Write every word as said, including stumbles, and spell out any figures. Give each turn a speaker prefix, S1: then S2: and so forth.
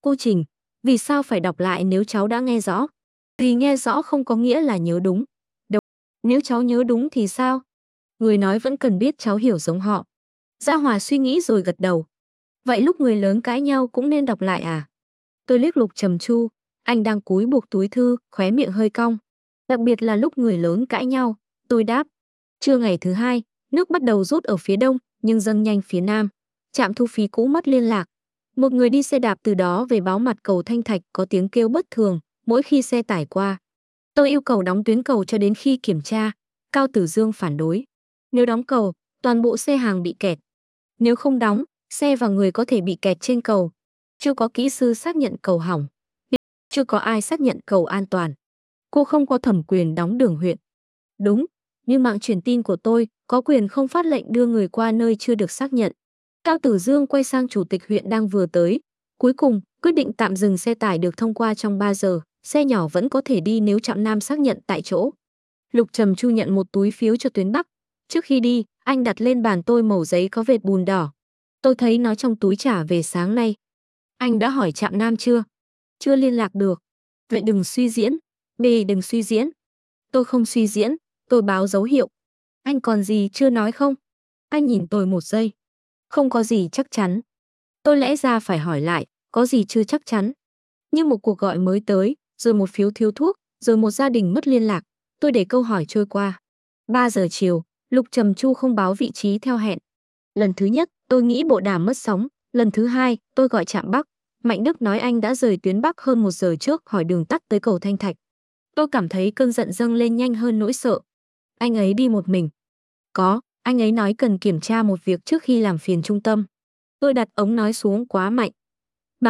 S1: Cô Trình, vì sao phải đọc lại nếu cháu đã nghe rõ? Vì nghe rõ không có nghĩa là nhớ đúng. Đâu, nếu cháu nhớ đúng thì sao? Người nói vẫn cần biết cháu hiểu giống họ. Gia Hòa suy nghĩ rồi gật đầu. Vậy lúc người lớn cãi nhau cũng nên đọc lại à? Tôi liếc Lục Trầm Chu, anh đang cúi buộc túi thư, khóe miệng hơi cong. Đặc biệt là lúc người lớn cãi nhau, tôi đáp. Trưa ngày thứ hai, nước bắt đầu rút ở phía đông, nhưng dâng nhanh phía nam. Trạm thu phí cũ mất liên lạc. Một người đi xe đạp từ đó về báo mặt cầu Thanh Thạch có tiếng kêu bất thường mỗi khi xe tải qua. Tôi yêu cầu đóng tuyến cầu cho đến khi kiểm tra. Cao Tử Dương phản đối. Nếu đóng cầu, toàn bộ xe hàng bị kẹt. Nếu không đóng, xe và người có thể bị kẹt trên cầu. Chưa có kỹ sư xác nhận cầu hỏng. Chưa có ai xác nhận cầu an toàn. Cô không có thẩm quyền đóng đường huyện. Đúng, nhưng mạng truyền tin của tôi có quyền không phát lệnh đưa người qua nơi chưa được xác nhận. Cao Tử Dương quay sang chủ tịch huyện đang vừa tới. Cuối cùng, quyết định tạm dừng xe tải được thông qua trong ba giờ, xe nhỏ vẫn có thể đi nếu trạm Nam xác nhận tại chỗ. Lục Trầm Chu nhận một túi phiếu cho tuyến Bắc. Trước khi đi, anh đặt lên bàn tôi mẩu giấy có vệt bùn đỏ. Tôi thấy nó trong túi trả về sáng nay. Anh đã hỏi trạm Nam chưa? Chưa liên lạc được. Vậy đừng suy diễn. Bì đừng suy diễn. Tôi không suy diễn, tôi báo dấu hiệu. Anh còn gì chưa nói không? Anh nhìn tôi một giây. Không có gì chắc chắn. Tôi lẽ ra phải hỏi lại, có gì chưa chắc chắn. Nhưng một cuộc gọi mới tới, rồi một phiếu thiếu thuốc, rồi một gia đình mất liên lạc. Tôi để câu hỏi trôi qua. ba giờ chiều, Lục Trầm Chu không báo vị trí theo hẹn. Lần thứ nhất, tôi nghĩ bộ đàm mất sóng. Lần thứ hai, tôi gọi trạm Bắc. Mạnh Đức nói anh đã rời tuyến Bắc hơn một giờ trước hỏi đường tắt tới cầu Thanh Thạch. Tôi cảm thấy cơn giận dâng lên nhanh hơn nỗi sợ. Anh ấy đi một mình. Có, anh ấy nói cần kiểm tra một việc trước khi làm phiền trung tâm. Tôi đặt ống nói xuống quá mạnh.